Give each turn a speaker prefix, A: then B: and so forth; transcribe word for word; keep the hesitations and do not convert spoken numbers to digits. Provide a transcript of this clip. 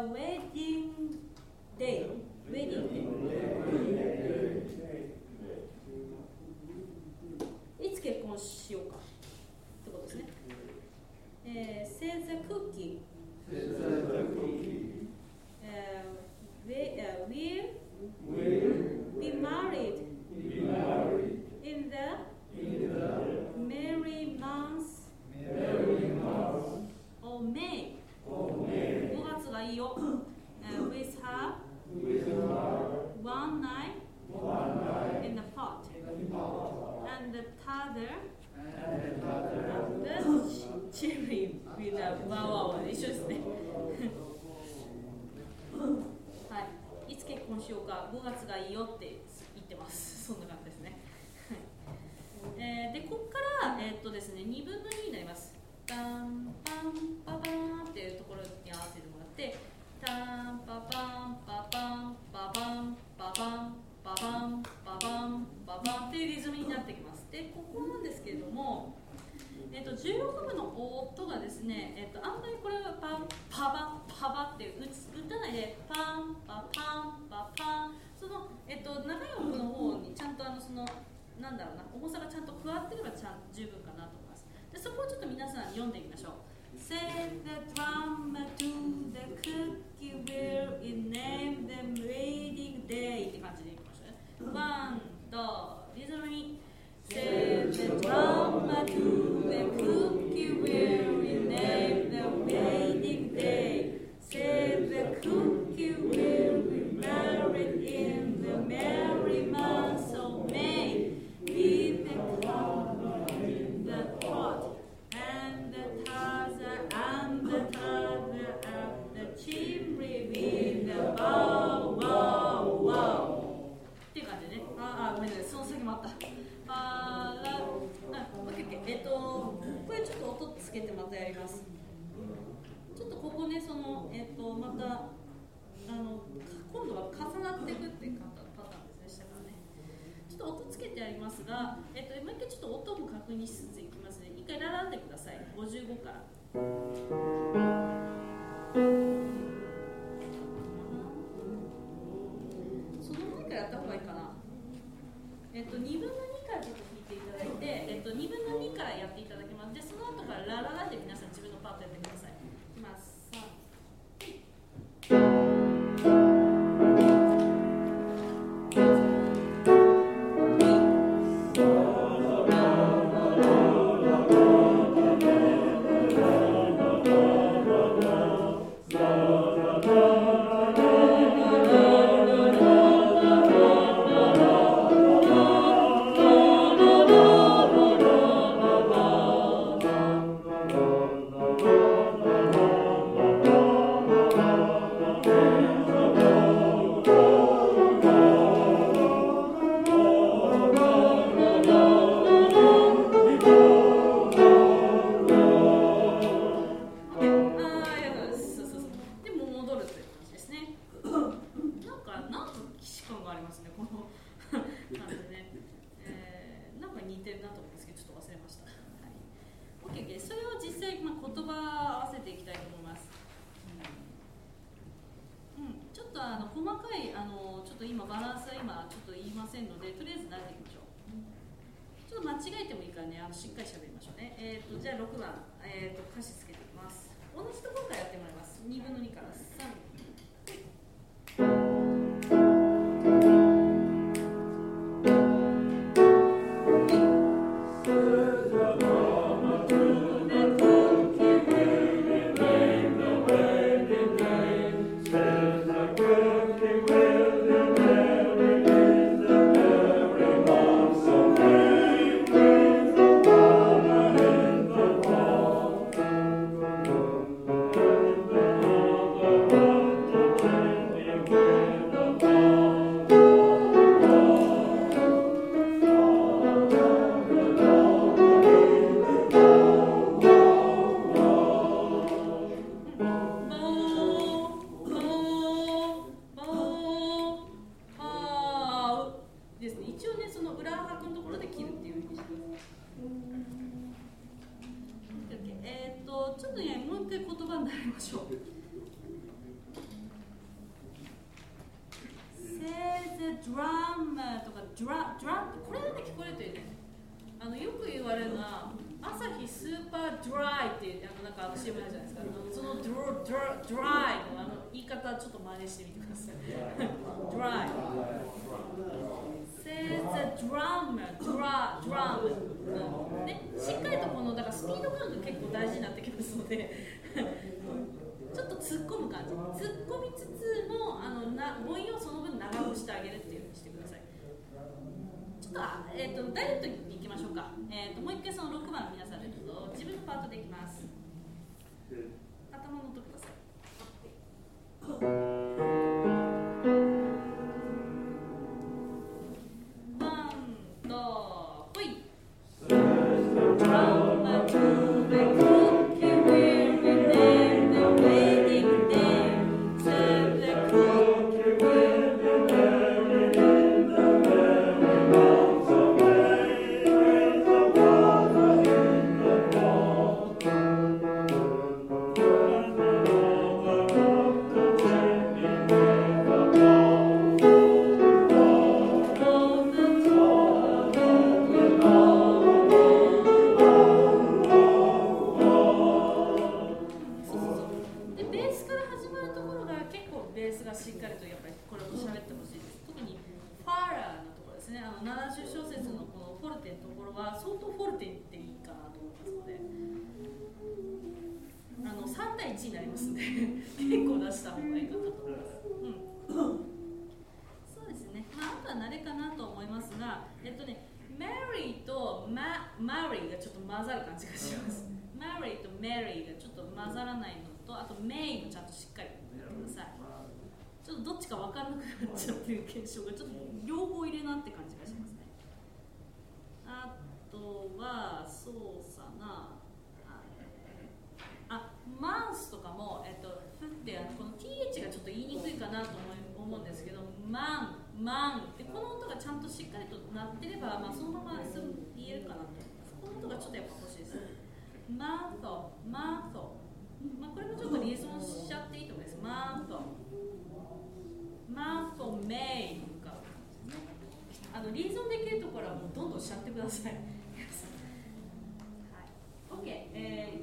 A: wedding day. Wedding day. いつ結婚しようかってことですね。えー、says the cookie.
B: Says the cookie.
A: Uh, we, uh, will
B: Will
A: be married
B: be married
A: in the
B: in the
A: merry month
B: merry month
A: of May.
B: of May
A: ごがつがいいよ。Uh, with her
B: with her
A: one night
B: one night
A: in the pot.
B: in the pot
A: And the t'other
B: and another
A: and the cherry with a wow wow 一緒ですね。はい。いつ結婚しようか、ごがつがいいよって言ってます。そんな感じですね。えー、で、ここから、えーっとですね、にぶんのにになります。タンパンパパーンっていうところに合わせてもらって、タンパパンパパンパパンパパンパパンパパンパパンっていうリズムになってきます。で、ここなんですけれども、えー、とじゅうろくぶの音がですね、えー、とあんまりこれはパンパバパバって打つ打たないでパンパパンパパン、その、えー、と長い音の方にちゃんとあのそのなんだろうな、重さがちゃんと加わってればちゃん十分かなと思います。で、そこをちょっと皆さん読んでみましょう。Send the drum to the cookie will in name the wedding day って感じでいきましょうね。ワン、ド、リズムに Send the drum to the cookie will in name the wedding day. Send the cookie will be married in the merry month of May with the cow in the pot and the t'other and the t'other of the chimney with the bow wow wow っていう感じでね。ああ、ごめんなさい、その先もあった。あーら、あ、オッケーオッケー。えっと、これちょっと音つけてまたやります。ちょっとここね、その、えっと、また、あの、今度は重なっていくっていうパターンですね、下からね。ちょっと音つけてやりますが、えっと、もう一回ちょっと音も確認しつついきますね。一回ラランでください。ごじゅうごから。その前からやった方がいいかな。えっと、にぶんのにからちょっと弾いていただいて、えっと、にぶんのにからやっていただきます。で、その後からラララで皆さん自分のパートやってください。いきます。しっかり喋りましょうね。えっと、じゃあろくばん、えっと、歌詞つけていきます。同じところからやってもらいます。にぶんのにからさん。
B: Oh
A: ドラドラこれだけ聞こえるといいね。あのよく言われるのは朝日スーパードライってあのなんかあの シーエム あるじゃないですか。そのドラドラドライのあの言い方ちょっと真似してみてください。ドライ。Says a drummer, drum, drum、うんね、しっかりとこのだからスピード感が結構大事になってきますのでちょっと突っ込む感じ、突っ込みつつもあのな母音をその分長くしてあげるっていうふうにしてください。ちょっと、えー、とダイレクトにいきましょうか。えー、ともう一回そのろくばん皆さんでどうぞ自分のパートでいきます。頭の音ください。どっちか分からなくなっちゃってる現象がちょっと両方入れなって感じがしますね。あとはそうさなあ、マウスとかも、えっと、ふってこの ティーエイチ がちょっと言いにくいかなと思うんですけど、マン、マンでこの音がちゃんとしっかりと鳴ってれば、まあ、そのまますぐ言えるかなと思います。この音がちょっとやっぱ欲しいです。マウト、マウト